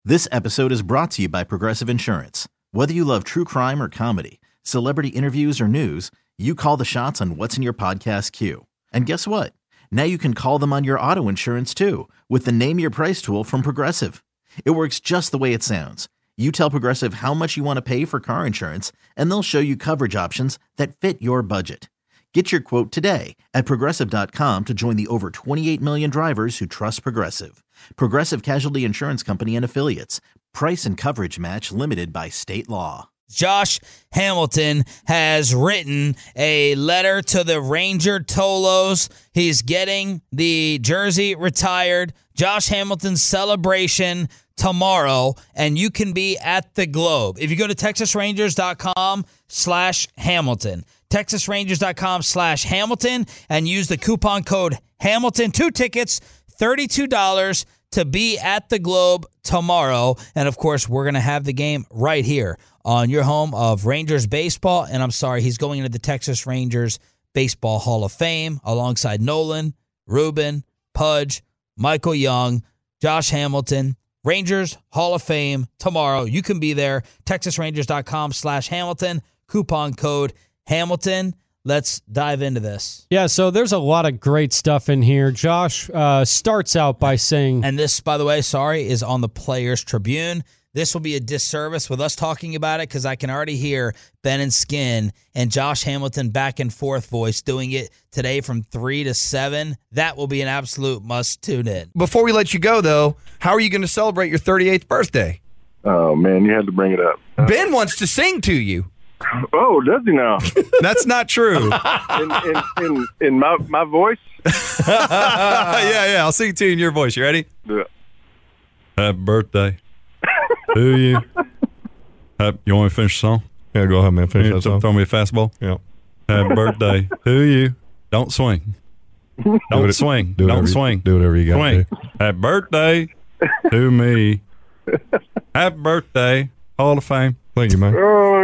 This episode is brought to you by Progressive Insurance. Whether you love true crime or comedy, celebrity interviews or news, you call the shots on what's in your podcast queue. And guess what? Now you can call them on your auto insurance too with the Name Your Price tool from Progressive. It works just the way it sounds. You tell Progressive how much you want to pay for car insurance, and they'll show you coverage options that fit your budget. Get your quote today at Progressive.com to join the over 28 million drivers who trust Progressive. Progressive Casualty Insurance Company and Affiliates. Price and coverage match limited by state law. Josh Hamilton has written a letter to the Ranger Tolos. He's getting the jersey retired. Josh Hamilton's celebration tomorrow, and you can be at the Globe. If you go to TexasRangers.com/Hamilton, TexasRangers.com/Hamilton, and use the coupon code Hamilton, 2 tickets, $32 to be at the Globe tomorrow. And, of course, we're going to have the game right here on your home of Rangers baseball. And I'm sorry, he's going into the Texas Rangers Baseball Hall of Fame alongside Nolan, Ruben, Pudge, Michael Young, Josh Hamilton. Rangers Hall of Fame tomorrow. You can be there. TexasRangers.com/Hamilton. Coupon code Hamilton. Let's dive into this. Yeah, so there's a lot of great stuff in here. Josh starts out by saying... And this, by the way, is on the Players Tribune. This will be a disservice with us talking about it because I can already hear Ben and Skin and Josh Hamilton back and forth voice doing it today from 3 to 7. That will be an absolute must tune in. Before we let you go, though, how are you going to celebrate your 38th birthday? Oh, man, you had to bring it up. Ben wants to sing to you. Oh, does he now? That's not true. in my voice? Yeah, I'll sing to you in your voice. You ready? Yeah. Happy birthday to you. You want me to finish the song? Yeah, go ahead, man. Finish that song. Throw me a fastball? Yeah. Happy birthday to you. Don't swing. Don't swing. Don't swing. Do whatever you got swing. to do. Happy birthday to me. Happy birthday, Hall of Fame. Thank you, man. Oh,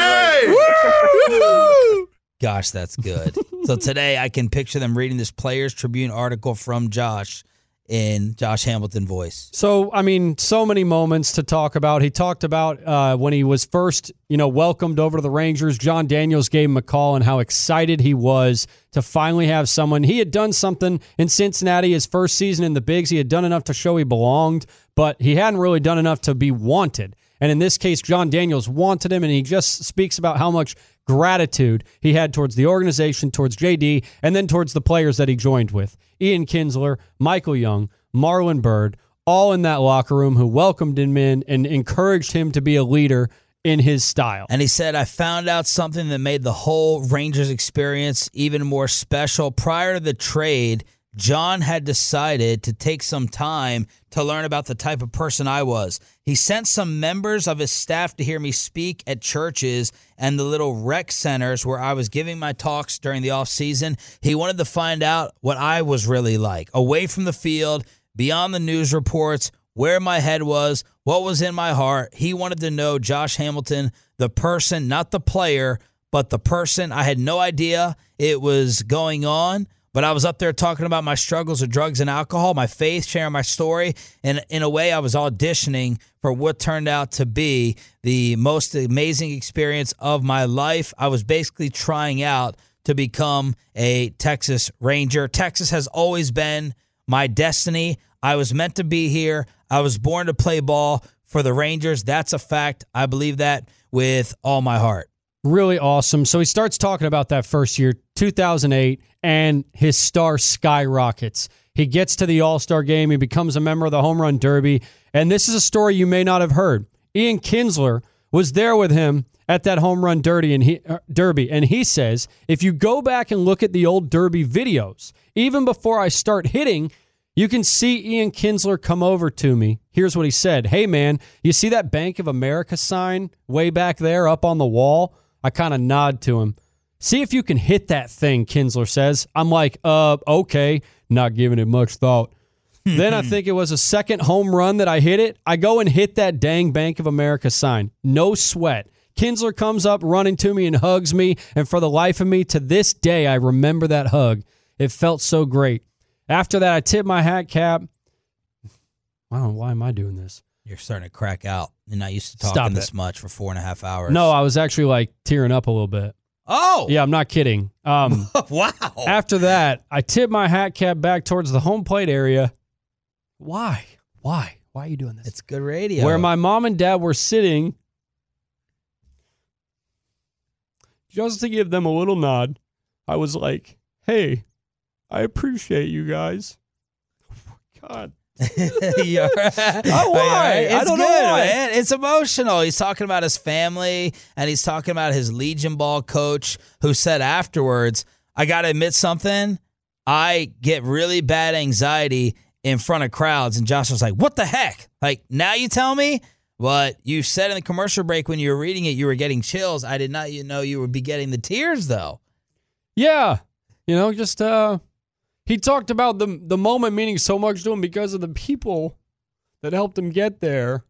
Hey! Gosh, that's good. So today I can picture them reading this Players Tribune article from Josh in Josh Hamilton voice. So, I mean, so many moments to talk about. He talked about when he was first, welcomed over to the Rangers. John Daniels gave him a call and how excited he was to finally have someone. He had done something in Cincinnati his first season in the Bigs. He had done enough to show he belonged, but he hadn't really done enough to be wanted. And in this case, John Daniels wanted him, and he just speaks about how much gratitude he had towards the organization, towards JD, and then towards the players that he joined with. Ian Kinsler, Michael Young, Marlon Byrd, all in that locker room who welcomed him in and encouraged him to be a leader in his style. And he said, I found out something that made the whole Rangers experience even more special. Prior to the trade, John had decided to take some time to learn about the type of person I was. He sent some members of his staff to hear me speak at churches and the little rec centers where I was giving my talks during the off season. He wanted to find out what I was really like, away from the field, beyond the news reports, where my head was, what was in my heart. He wanted to know Josh Hamilton, the person, not the player, but the person. I had no idea it was going on. But I was up there talking about my struggles with drugs and alcohol, my faith, sharing my story. And in a way, I was auditioning for what turned out to be the most amazing experience of my life. I was basically trying out to become a Texas Ranger. Texas has always been my destiny. I was meant to be here. I was born to play ball for the Rangers. That's a fact. I believe that with all my heart. Really awesome. So he starts talking about that first year, 2008, and his star skyrockets. He gets to the All-Star game. He becomes a member of the Home Run Derby. And this is a story you may not have heard. Ian Kinsler was there with him at that Home Run Derby, and he says, if you go back and look at the old Derby videos, even before I start hitting, you can see Ian Kinsler come over to me. Here's what he said. Hey, man, you see that Bank of America sign way back there up on the wall? I kind of nod to him. See if you can hit that thing, Kinsler says. I'm like, okay, not giving it much thought. Then I think it was a second home run that I hit it. I go and hit that dang Bank of America sign. No sweat. Kinsler comes up running to me and hugs me, and for the life of me, to this day, I remember that hug. It felt so great. After that, I tip my hat cap. Wow, why am I doing this? You're starting to crack out. You're not used to Stop talking it. this much for 4.5 hours. No, I was actually like tearing up a little bit. Oh! Yeah, I'm not kidding. Wow. After that, I tipped my hat cap back towards the home plate area. Why? Why are you doing this? It's good radio. Where my mom and dad were sitting, just to give them a little nod, I was like, hey, I appreciate you guys. God. Why? Why? It's I don't know good, why. man. It's emotional. He's talking about his family, and he's talking about his Legion ball coach who said afterwards, I got to admit something. I get really bad anxiety in front of crowds. And Josh was like, what the heck? Like, now you tell me? But you said in the commercial break when you were reading it, you were getting chills. I did not know you would be getting the tears, though. Yeah. Just he talked about the moment meaning so much to him because of the people that helped him get there.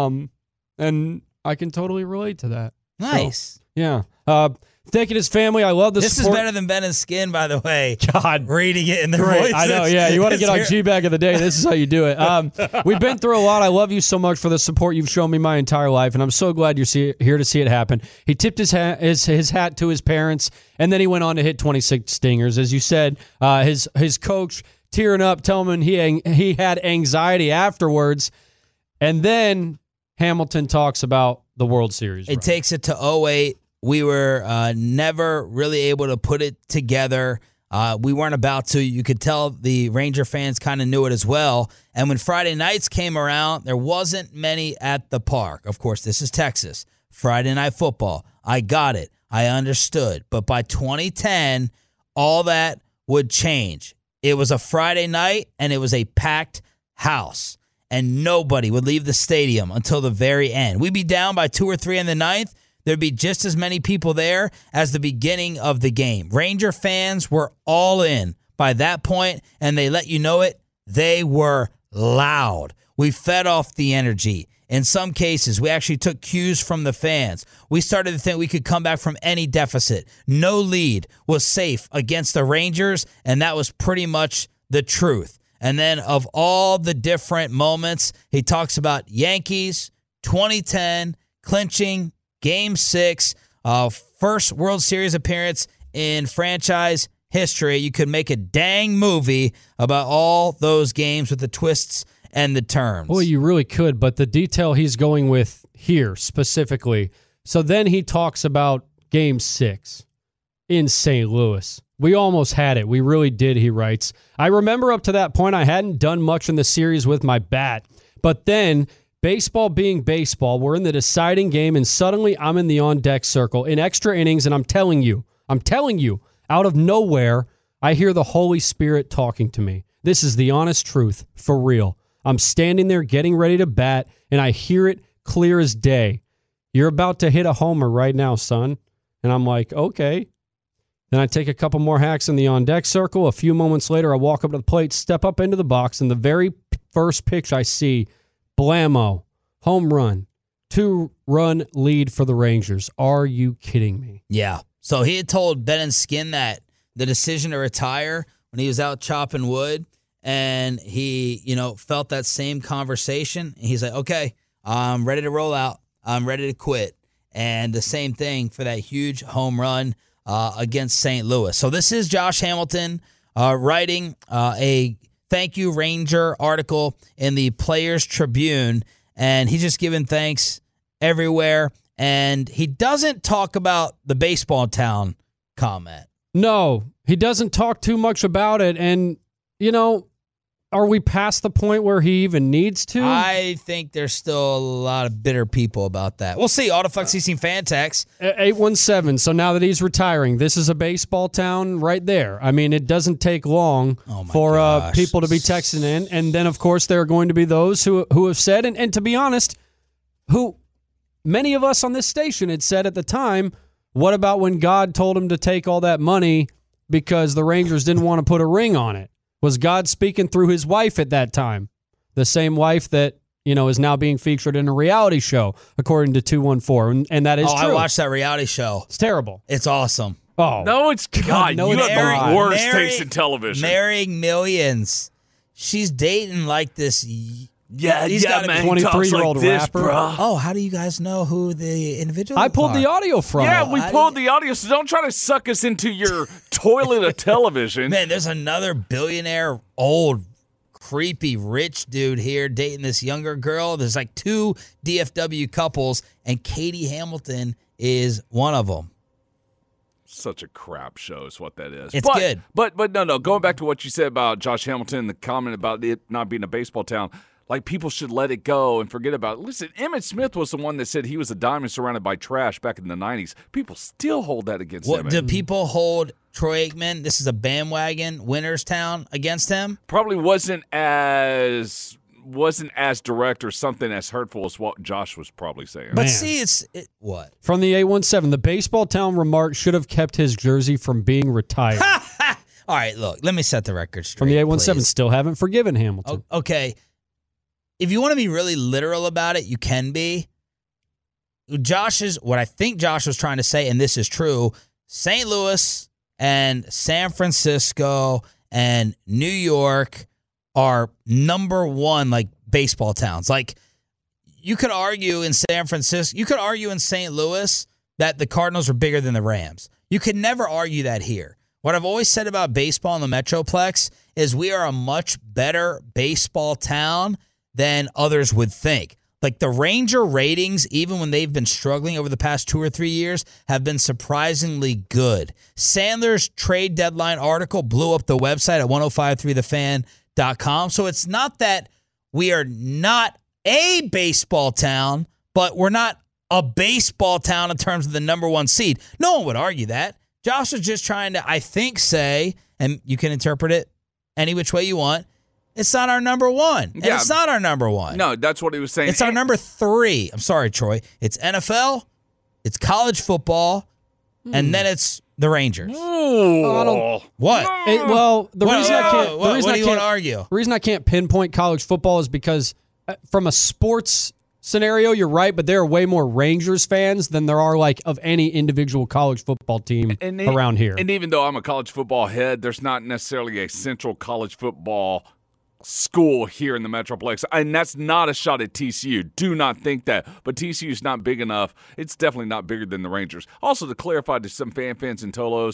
And I can totally relate to that. Nice. So, yeah. Thanking his family. I love This support. is better than Ben and Skin, by the way. God. Reading it in their Great. voices. I know, yeah. You want to get on G-Bag of the day, this is how you do it. We've been through a lot. I love you so much for the support you've shown me my entire life, and I'm so glad you're here to see it happen. He tipped his hat to his parents, and then he went on to hit 26 stingers. As you said, his coach tearing up, telling him he had anxiety afterwards, and then Hamilton talks about the World Series. It takes it to 2008. We were never really able to put it together. We weren't about to. You could tell the Ranger fans kind of knew it as well. And when Friday nights came around, there wasn't many at the park. Of course, this is Texas. Friday night football. I got it. I understood. But by 2010, all that would change. It was a Friday night, and it was a packed house. And nobody would leave the stadium until the very end. We'd be down by 2 or 3 in the ninth. There'd be just as many people there as the beginning of the game. Ranger fans were all in by that point, and they let you know it. They were loud. We fed off the energy. In some cases, we actually took cues from the fans. We started to think we could come back from any deficit. No lead was safe against the Rangers, and that was pretty much the truth. And then of all the different moments, he talks about Yankees, 2010, clinching, Game 6, first World Series appearance in franchise history. You could make a dang movie about all those games with the twists and the turns. Well, you really could, but the detail he's going with here specifically. So then he talks about Game 6 in St. Louis. We almost had it. We really did, he writes. I remember up to that point I hadn't done much in the series with my bat, but then baseball being baseball, we're in the deciding game, and suddenly I'm in the on-deck circle in extra innings, and I'm telling you, out of nowhere, I hear the Holy Spirit talking to me. This is the honest truth, for real. I'm standing there getting ready to bat, and I hear it clear as day. You're about to hit a homer right now, son. And I'm like, okay. Then I take a couple more hacks in the on-deck circle. A few moments later, I walk up to the plate, step up into the box, and the very first pitch I see, blammo, home run, 2-run lead for the Rangers. Are you kidding me? Yeah. So he had told Ben and Skin that the decision to retire when he was out chopping wood, and he, felt that same conversation. And he's like, okay, I'm ready to roll out. I'm ready to quit. And the same thing for that huge home run against St. Louis. So this is Josh Hamilton writing a Thank You Ranger article in the Players Tribune, and he's just giving thanks everywhere. And he doesn't talk about the baseball town comment. No, he doesn't talk too much about it. And, are we past the point where he even needs to? I think there's still a lot of bitter people about that. We'll see. Autoflex CC fan text 817. So now that he's retiring, this is a baseball town right there. I mean, it doesn't take long for people to be texting in. And then, of course, there are going to be those who have said, and to be honest, who many of us on this station had said at the time, what about when God told him to take all that money because the Rangers didn't want to put a ring on it? Was God speaking through his wife at that time? The same wife that, is now being featured in a reality show, according to 214. And that is true. I watched that reality show. It's terrible. It's awesome. Oh. No, it's God. no, You it's have not. the worst taste in television. Marrying Millions. She's dating like this He's gotta be 23-year-old rapper. bro. Oh, how do you guys know who the individual? I pulled the audio from Yeah, it. we pulled the audio, so don't try to suck us into your toilet of television. Man, there's another billionaire, old, creepy, rich dude here dating this younger girl. There's like 2 DFW couples, and Katie Hamilton is one of them. Such a crap show is what that is. It's But- good. But no, going back to what you said about Josh Hamilton, the comment about it not being a baseball town, like people should let it go and forget about it. Listen, Emmitt Smith was the one that said he was a diamond surrounded by trash back in the 90s. People still hold that against What Emmitt. do people hold Troy Aikman? This is a bandwagon winners town against him. Probably wasn't as direct or something as hurtful as what Josh was probably saying. But Man. see, what? From the 817, the baseball town remark should have kept his jersey from being retired. All right, look, let me set the record straight. From the 817, please. still haven't forgiven Hamilton. Okay. If you want to be really literal about it, you can be. What I think Josh was trying to say, and this is true, St. Louis and San Francisco and New York are number one, like, baseball towns. Like, you could argue in San Francisco, you could argue in St. Louis that the Cardinals are bigger than the Rams. You could never argue that here. What I've always said about baseball in the Metroplex is we are a much better baseball town than others would think. Like, the Ranger ratings, even when they've been struggling over the past 2 or 3 years, have been surprisingly good. Sandler's trade deadline article blew up the website at 1053thefan.com. So it's not that we are not a baseball town, but we're not a baseball town in terms of the number one seed. No one would argue that. Josh was just trying to, I think, say, and you can interpret it any which way you want, it's not our number one. And it's not our number one. No, that's what he was saying. It's our number 3. I'm sorry, Troy. It's NFL, it's college football, and then it's the Rangers. Oh, What? The reason I can't. What The reason do I you can't want to argue? The reason I can't pinpoint college football is because from a sports scenario, you're right, but there are way more Rangers fans than there are like of any individual college football team around here. And even though I'm a college football head, there's not necessarily a central college football school here in the Metroplex. And that's not a shot at TCU. Do not think that. But TCU is not big enough. It's definitely not bigger than the Rangers. Also, to clarify to some fans in Tolos,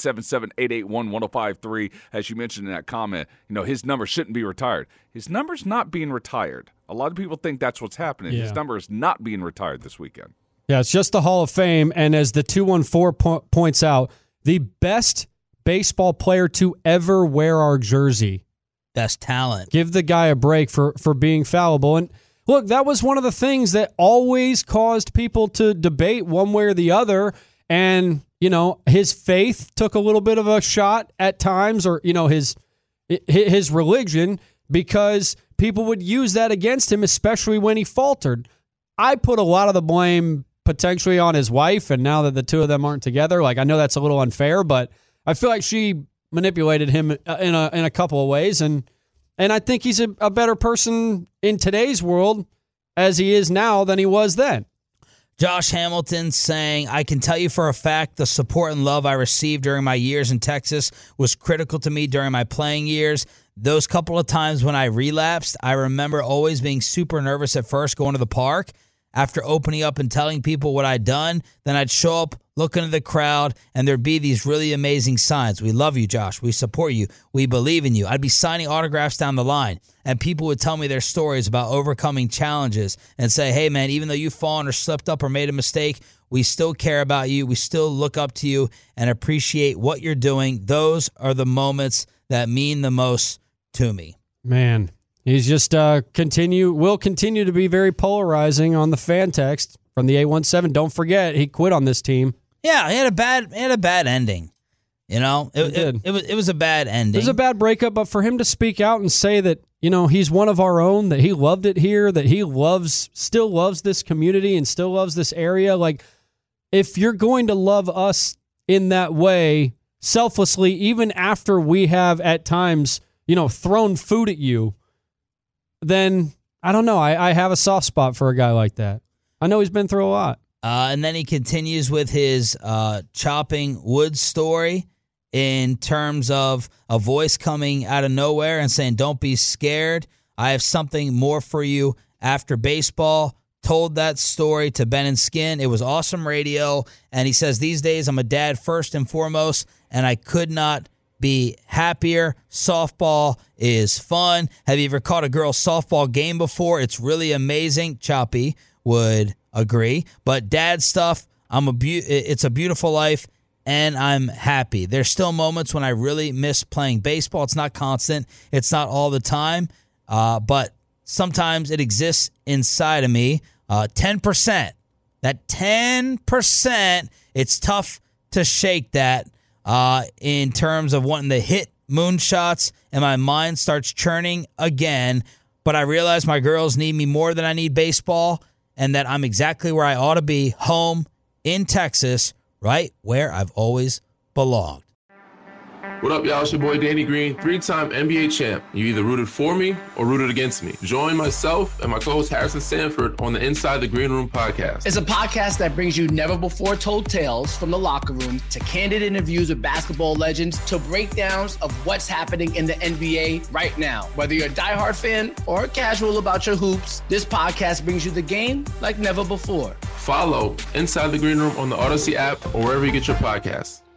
877-881-1053, as you mentioned in that comment, his number shouldn't be retired. His number's not being retired. A lot of people think that's what's happening. Yeah. His number is not being retired this weekend. Yeah, it's just the Hall of Fame. And as the 214 points out, the best baseball player to ever wear our jersey. Best talent. Give the guy a break for being fallible. And look, that was one of the things that always caused people to debate one way or the other. And, his faith took a little bit of a shot at times, or, his religion, because people would use that against him, especially when he faltered. I put a lot of the blame potentially on his wife, and now that the two of them aren't together, I know that's a little unfair, but I feel like she manipulated him in a couple of ways, and I think he's a better person in today's world as he is now than he was then. Josh Hamilton saying, I can tell you for a fact the support and love I received during my years in Texas was critical to me during my playing years. Those couple of times when I relapsed, I remember always being super nervous at first going to the park. After opening up and telling people what I'd done, then I'd show up, look into the crowd, and there'd be these really amazing signs. We love you, Josh. We support you. We believe in you. I'd be signing autographs down the line, and people would tell me their stories about overcoming challenges and say, hey, man, even though you've fallen or slipped up or made a mistake, we still care about you. We still look up to you and appreciate what you're doing. Those are the moments that mean the most to me. Man. He's just will continue to be very polarizing on the fan text from the 817. Don't forget, he quit on this team. Yeah, he had a bad ending. It was a bad ending. It was a bad breakup, but for him to speak out and say that, he's one of our own, that he loved it here, that he still loves this community and still loves this area. If you're going to love us in that way, selflessly, even after we have at times, thrown food at you, then I don't know. I have a soft spot for a guy like that. I know he's been through a lot. And then he continues with his chopping wood story in terms of a voice coming out of nowhere and saying, don't be scared. I have something more for you after baseball. Told that story to Ben and Skin. It was awesome radio. And he says, these days I'm a dad first and foremost, and I could not be happier. Softball is fun. Have you ever caught a girls' softball game before? It's really amazing. Choppy would agree. But dad stuff, it's a beautiful life, and I'm happy. There's still moments when I really miss playing baseball. It's not constant. It's not all the time. But sometimes it exists inside of me. 10%. That 10%, it's tough to shake that in terms of wanting to hit moonshots, and my mind starts churning again. But I realize my girls need me more than I need baseball, and that I'm exactly where I ought to be, home in Texas, right where I've always belonged. What up, y'all? It's your boy Danny Green, 3-time NBA champ. You either rooted for me or rooted against me. Join myself and my co-host Harrison Sanford on the Inside the Green Room podcast. It's a podcast that brings you never-before-told tales from the locker room to candid interviews with basketball legends to breakdowns of what's happening in the NBA right now. Whether you're a diehard fan or casual about your hoops, this podcast brings you the game like never before. Follow Inside the Green Room on the Odyssey app or wherever you get your podcasts.